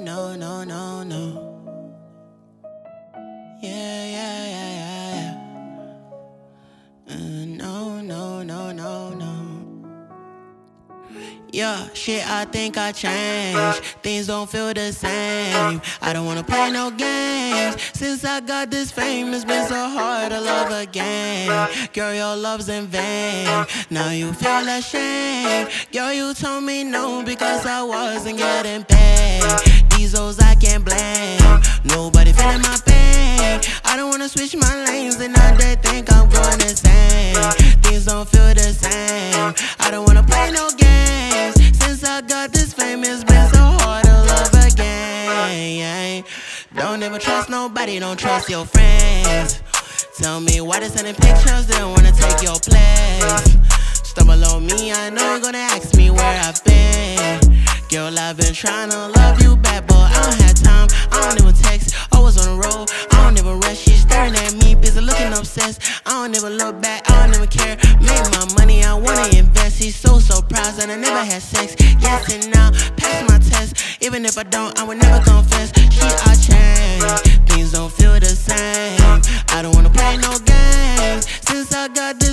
no, no, no, no. Yeah, yeah, yeah, yeah, yeah. No, no, no, no, no. Yeah, shit, I think I changed. Things don't feel the same. I don't wanna play no games. Since I got this fame, it's been so hard to love again. Girl, your love's in vain. Now you feel ashamed. Girl, you told me no because I wasn't getting paid. These hoes I can't blame. Nobody feeling my pain. I don't wanna switch my lanes and now they think I'm going insane. Things don't feel the same. I don't wanna play no games. Since I got this fame, it's been so hard to love again. Don't ever trust nobody, don't trust your friends. Tell me why they sending pictures, they don't wanna take your place. Stumble on me, I know you're gonna ask me where I've been. Girl, I've been trying to love you back, but I don't have time, I don't even text. Always on the road, I don't even rush. She's staring at me, busy looking obsessed. I don't ever look back, I don't even care. Make my money, I wanna invest. He's so proud that I never had sex. Yes and now, pass my test. Even if I don't, I would never confess. Shit, I changed, things don't feel the same. I don't wanna play no games. Since I got this